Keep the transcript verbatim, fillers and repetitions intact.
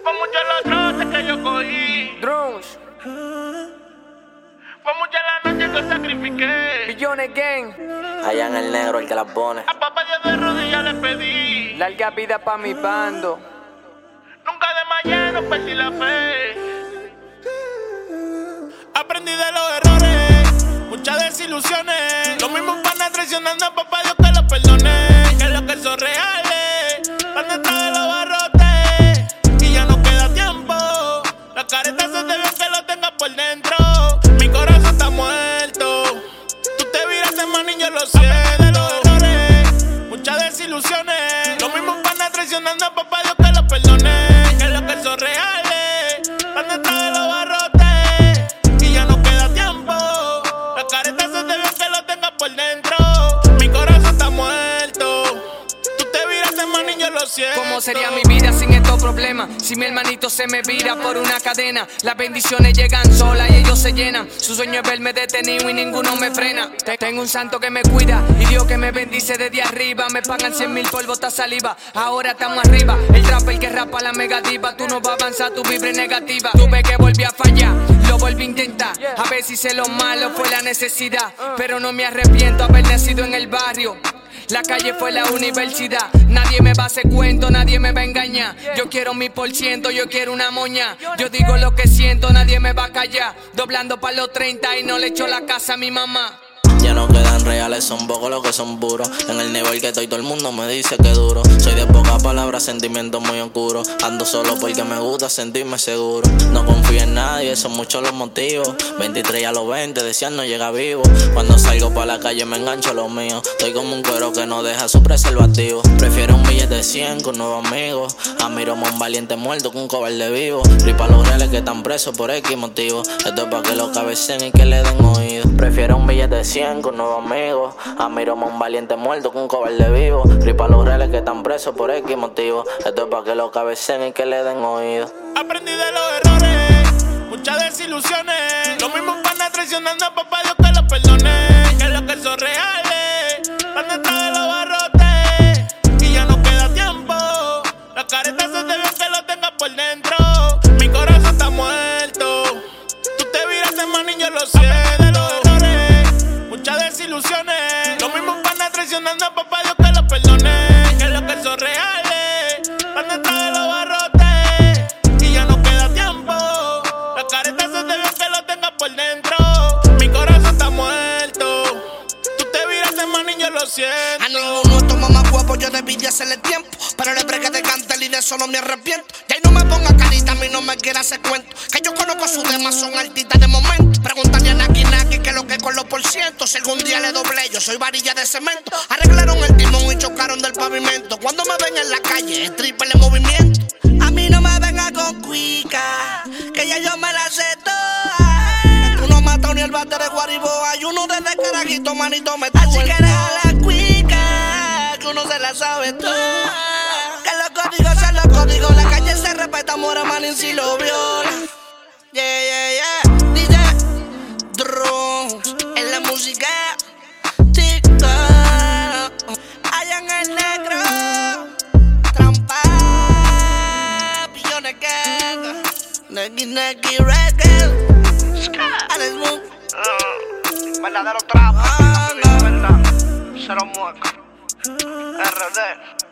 Fue mucho los noches que yo cogí. Drones. Fue mucha la noche que sacrifiqué. Billones gang. Allá en el negro el que las pone. A papá Dios de rodillas le pedí. Larga vida pa' mi bando. Nunca desmayé, no perdí la fe. Aprendí de los errores, muchas desilusiones. Los mismos panas traicionando a papá Dios que los perdone. Que lo que son reales, van detrás de los barrotes. Y ya no queda tiempo, la careta se te ve que lo tengas por dentro. Mi corazón está muerto, tú te viraste man y yo lo siento. De los errores, muchas desilusiones. Los mismos panas traicionando a papá Dios que los perdone. Que lo que son reales, van detrás de los barrotes. Por dentro, mi corazón está muerto. Tú te viraste, man, y yo lo siento. ¿Cómo sería mi vida sin estos problemas? Si mi hermanito se me vira por una cadena. Las bendiciones llegan solas y ellos se llenan. Su sueño es verme detenido y ninguno me frena. Tengo un santo que me cuida y Dios que me bendice desde arriba. Me pagan cien mil por botar saliva. Ahora estamos arriba. El trap el que rapa la mega diva. Tú no vas a avanzar, tu vibra es negativa. Tuve que volví a fallar, lo volví a intentar. A ver si hice lo malo, fue la necesidad. Pero no me arrepiento haber nacido en el barrio. La calle fue la universidad. Nadie me va a hacer cuento, nadie me va a engañar. Yo quiero mi por ciento, yo quiero una moña. Yo digo lo que siento, nadie me va a callar. Doblando pa' los treinta y no le echo la casa a mi mamá. Ya no quedan reales, son pocos los que son puros. En el nivel que estoy todo el mundo me dice que duro. Soy de pocas palabras, sentimientos muy oscuros. Ando solo porque me gusta sentirme seguro. No confío en nadie, son muchos los motivos. veintitrés a los veinte, decían no llega vivo. Cuando salgo pa' la calle me engancho a lo mío. Estoy como un cuero que no deja su preservativo. Prefiero un billete de cien con nuevos amigos. Admiro a un valiente muerto que un cobarde vivo. Ripa los reales que están presos por X motivo. Esto es pa' que lo cabecen y que le den oído. Prefiero un billete de cien con nuevos amigos. Admiro a un valiente muerto que un cobarde vivo. Ripa los reales que están presos por X motivo. Esto es pa' que lo cabecen y que le den oído. Aprendí de los errores, muchas desilusiones. Los mismos panas traicionando a papá Dios que los perdone. Que lo que son reales, van detrás de los barrotes. Y ya no queda tiempo, la careta se te ve que lo tengas por dentro. Mi corazón está muerto, tú te viraste man y yo lo siento. Muchas desilusiones, los mismos panas traicionando a papá Dios que los perdone. Que lo que son reales, van detrás de los barrotes. Y ya no queda tiempo, la careta se te ve que lo tengas por dentro. Mi corazón está muerto, tú te viraste man y yo lo siento. A ninguno toma más guapo, yo debí de hacerle tiempo. Pero le bregué de cantar y de eso no me arrepiento. Y ahí no me ponga carita, a mí no me quiera hacer cuento. Que yo conozco sus demás, son artistas de momento. Pregúntale a Naki Naki que lo que con los por ciento. Si algún día le doblé, yo soy varilla de cemento. Arreglaron el timón y chocaron del pavimento. Cuando me ven en la calle, es triple en movimiento. A mí no me venga con cuica, que ya yo me la sé toda. Tú no matas ni el bate de Guariboa. Y uno desde carajito, manito, me tuvo. Así que deja la cuica, que uno se la sabe toda. Que los códigos son los códigos. La calle se respeta, muera manín si lo viola. Yeah, yeah, yeah. D J Drones en la música. TikTok. Allá en el negro. Trampa. Billones gang. Naki Naki Record. Alex Moon. Verdadero trapo. Cero mueca. R D.